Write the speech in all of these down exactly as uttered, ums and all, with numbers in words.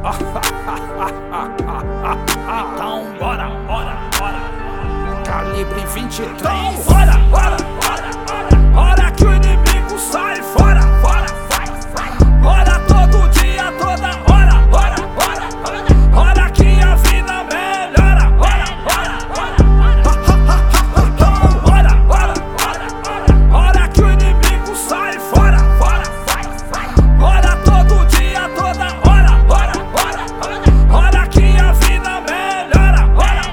Então bora, bora, bora. Calibre vinte e três. Então bora, bora, bora. Hora que o inimigo sai fora, fora, fora. Bora todo dia, toda hora, bora, bora, bora. Hora que a vida melhora, bora, bora, bora. Então bora, bora, bora. Hora que o inimigo sai fora, fora, fora. Bora todo dia, toda hora, bora, bora, bora. Hora que a vida melhora, bora,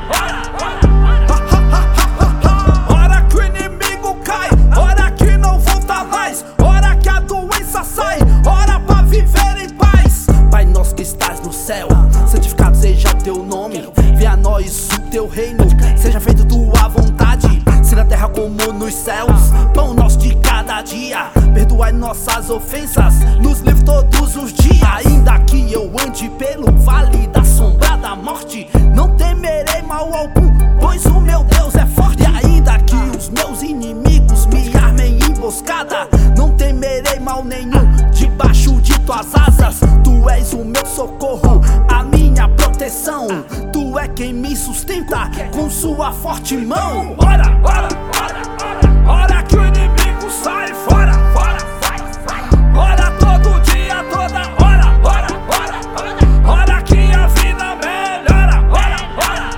bora, bora. Hora que o inimigo cai, hora que não volta mais, hora que a doença sai, hora pra viver em paz. Pai nosso que estás no céu, santificado seja o teu nome. Venha a nós o teu reino, seja feita tua vontade, se na terra como nos céus. Pão nosso de cada dia, perdoai nossas ofensas, nos livre todos os dias. Ainda que eu ande pelo vale da sombra da morte, não temerei mal algum, pois o meu Deus é forte. E ainda que os meus inimigos me armem emboscada, não temerei mal nenhum, debaixo de tuas asas. Tu és o meu socorro, a minha proteção, tu é quem me sustenta com sua forte mão. Bora, bora, bora, bora. Hora que o inimigo sai fora, fora, fora. Bora todo dia, toda hora, bora, bora, bora. Hora que a vida melhora, bora, bora,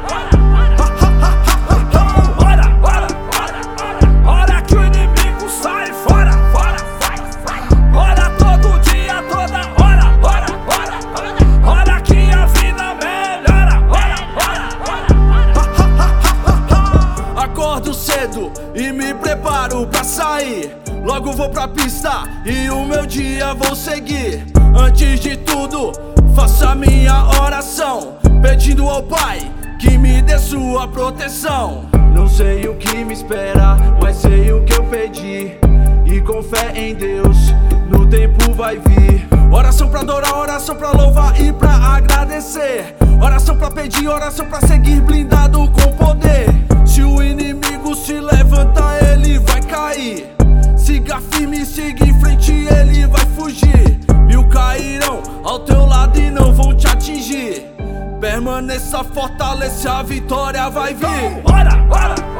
bora. Então bora, bora, bora. Hora que o inimigo sai fora, fora, fora. Bora todo dia, toda hora, bora, bora, bora. Hora que a vida melhora, bora, bora, bora. Acordo cedo e me preparo pra sair. Logo vou pra pista e o meu dia vou seguir. Antes de tudo, faço a minha oração, pedindo ao Pai que me dê sua proteção. Não sei o que me espera, mas sei o que eu pedi, e com fé em Deus, no tempo vai vir. Oração pra adorar, oração pra louvar e pra agradecer. Oração pra pedir, oração pra seguir blindado com poder. Se o inimigo se levanta, ele vai cair. Siga firme, siga em frente, ele vai fugir. Mil cairão ao teu lado e não vão te atingir. Permaneça, fortalece, a vitória vai vir. Bora, bora, bora.